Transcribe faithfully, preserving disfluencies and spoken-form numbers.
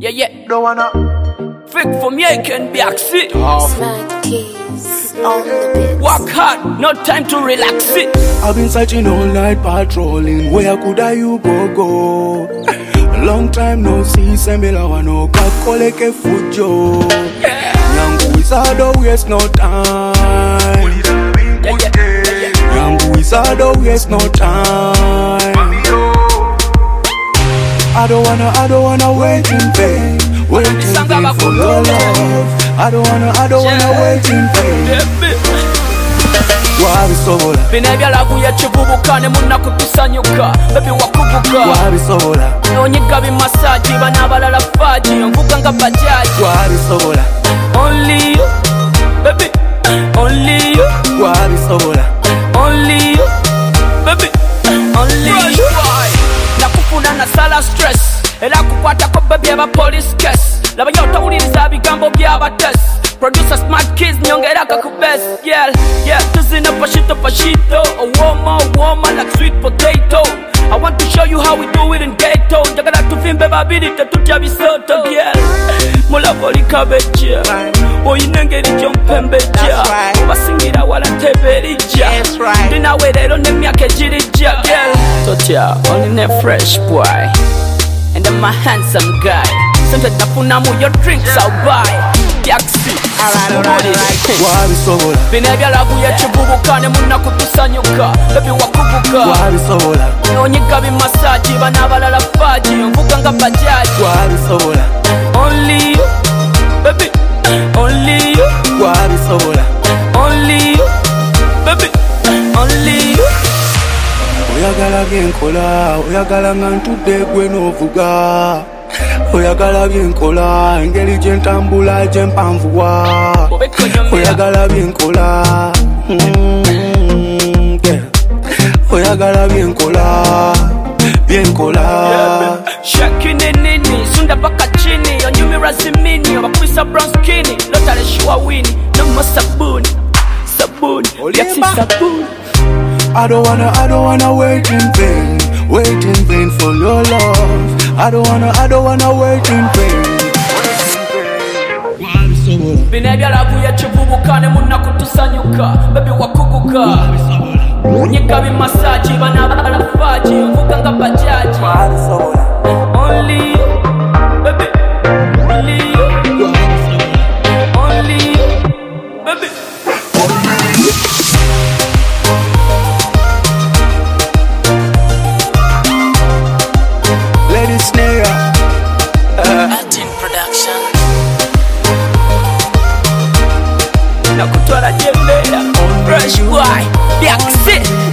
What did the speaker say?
Yeah, yeah. Don't wanna Fake from here can be axi. Smack keys on the bits. Work hard, no time to relax it. I've been searching all night patrolling. Where could I you go go? A long time no see. Sembela wano kakoleke fujo. Yangu wizard don't waste no time. Yeah, yeah, yeah, yeah. Yangu wizard don't waste no time. I don't wanna, I don't wanna wait in vain. Wait in vain for your love. I don't wanna, I don't wanna wait in vain. Wabisobola Binebyala kuye chibubukane munna kutusanyuka Baby wakubuka Wabisobola Onyiga bimasaji bana balala faji Mvuga nga bajaji Wabisobola Only you Baby Only you Wabisobola Only you Baby Only you Nakufuna na sala stress Era kukwata ko baby aba police case Laba yotawuliriza bigambo byaba test Producer smart kids nyongera kakubest. Yeah, yeah, tuzina pashito pashito. A warmer, warmer like sweet potato. I want to show you how we do it in ghetto. Jagala tuvimbe babiri tatutya bisoto. Yeah, mulaboli kabeja. Oyinengeri jompembeja. Basingira wala teberija. Ndina werero nemyaka ejirija. Yeah, totya only ne fresh boy. And I'm a handsome guy. Sometimes nafuna mu your drinks I'll buy. Yaxi Wabisobola Binebyala kuye chibubukane munna kutusanyuka Baby wakubuka Wabisobola Onyiga bimasaji bana balala faji Mvuga nga bajaji Wabisobola Only you Baby Only you Wabisobola Only you Baby Only you Oyagala byenkola Oyagala nga ntudde gwe n'ovuga Oyagala byenkola engeri gye ntambula gye mpanvuwa Oyagala byenkola mm, yeah. Oyagala byenkola byenkola Shakini nini Sunda paka chini Onyumira zimini Wakwisa brown skinny Lotale shua wini No more sabuni Sabuni Yaxi sabuni I don't wanna, I don't wanna wait in vain. Wait in vain for your love. I don't wanna, I don't wanna wait in vain. Binebyala kuye chibubukane munna kutusanyuka Baby wakubuka Onyiga bimasaji bana balala faji Mvuga nga bajaji Only you Baby Only you Only you Baby Lady Snare Acting production. Nakutwala jembera Fresh boy Yaxi